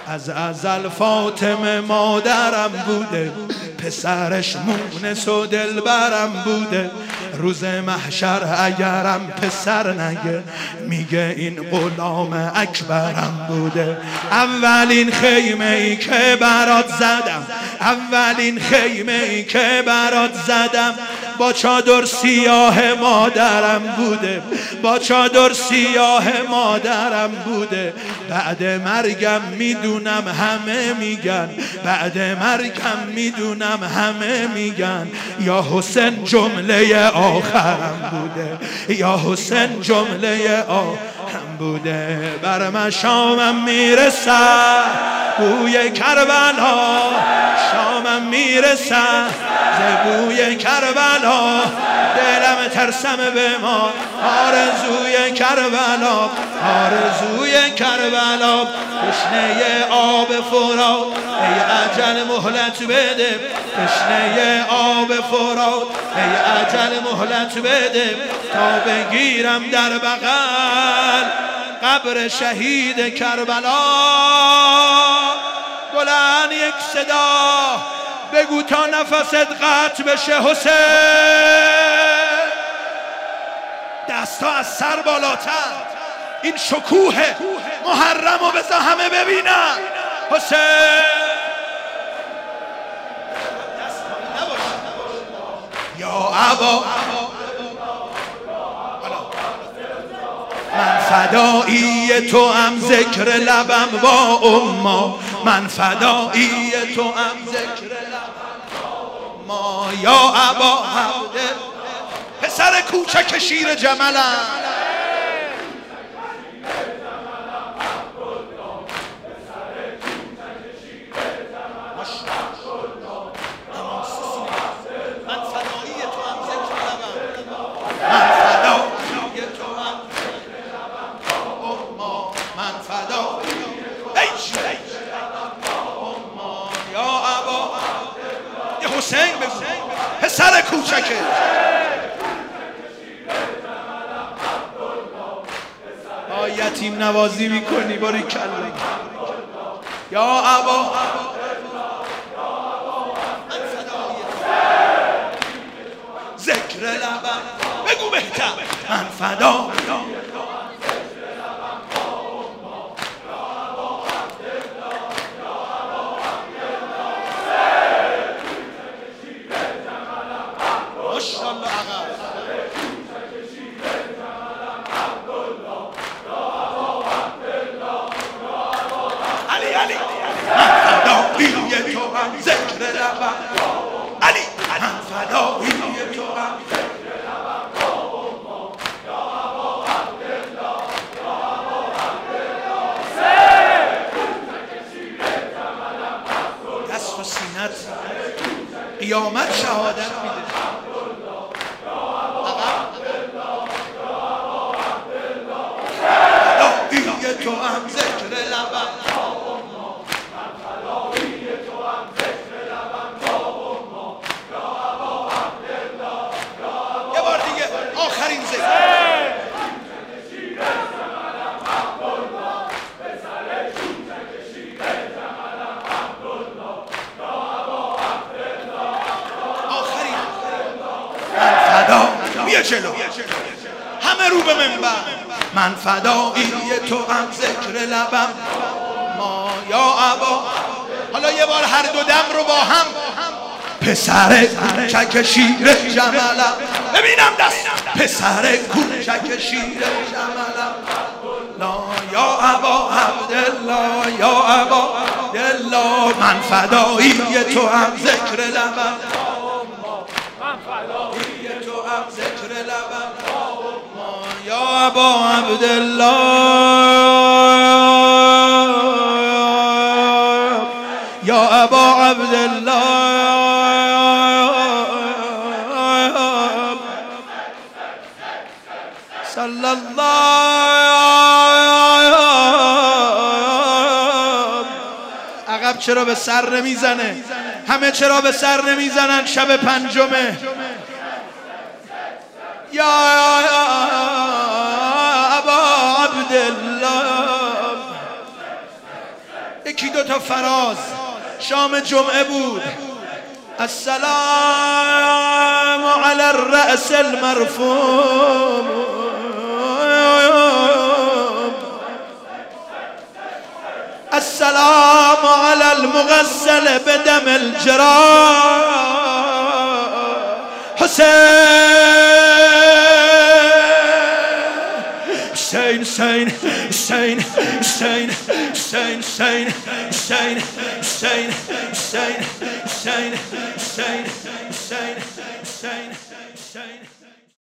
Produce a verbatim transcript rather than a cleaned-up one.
از ازل فاطمه مادرم بوده، پسرش مونس و دلبرم بوده. روز محشر اگرم پسر نگه میگه این غلام اکبرم بوده. اولین خیمه ای که برات زدم، اولین خیمه ای که برات زدم با چادر سیاه مادرم بوده، با چادر سیاه مادرم بوده. بعد مرگم میدونم همه میگن، بعد مرگم میدونم همه میگن یا حسین جمله آخرم بوده، یا حسین جمله آخرم بوده. بر مشامم میرسد بوی کربلا، شامم میرسد ز بوی کربلا. دلم ترسم به ما آرزوی کربلا، آرزوی کربلا. تشنه آب فرات ای اجل مهلت بده، تشنه آب فرات ای اجل مهلت بده تا بگیرم در بغل قبر شهید کربلا. بلند یک صدا بگو تا نفست قطع بشه حسین. دستا از سر بالاتر، این شکوه محرم رو بذار همه ببینن. حسین یا ابا من فدایی تو هم ذکر لبم با اما، من فدایی تو هم ذکر لبم با اما. یا ابا عبد پسر کوچک شیر جملم، حسین بگو پسر کوچکه. آ یتیم نوازی میکنی باری کلا. یا ابا ذکر لبم بگو بهتر من فدا. قیامت شهادت میده. فدایی تو هم ذکر لبم، یه بار دیگه آخرین ذکر. بیا جلو همه رو به منبر. من فدایی تو هم ذکر لبم ما یا ابا. حالا یه بار هر دو دم رو با هم. پسر کوچک شیر جملم، ببینم دست. پسر کوچک شیر جملم لا یا ابا عبدالله، یا ابا عبدالله. من فدایی تو هم ذکر لبم، من فدایی تو هم ذکر لبم یا ابا عبدالله، یا ابا عبدالله. صلی الله. عقب چرا به سر نمیزنه؟ همه چرا به سر نمیزنن؟ شب پنجمه. یا ابا عبدالله، یکی دو تا فراز. شام جمعه بود. السلام علی الرأس المرفوع، السلام علی المغسل بدم الجراح، حسین حسین حسین حسین حسین حسین حسین حسین حسین حسین حسین حسین حسین حسین حسین حسین